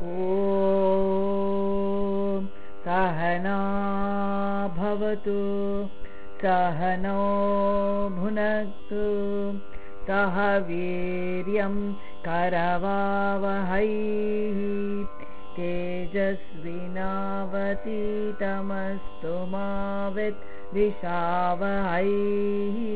ॐ सहना भवतु सहनौ भुनक्तु सह वीर्यं करवावहै तेजस्विनावतीतमस्तु मा विद्विषावहै